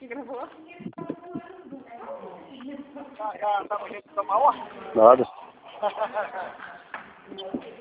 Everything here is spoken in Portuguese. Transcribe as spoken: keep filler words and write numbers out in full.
que gravou? Já, já tá no jeito da mal? Nada.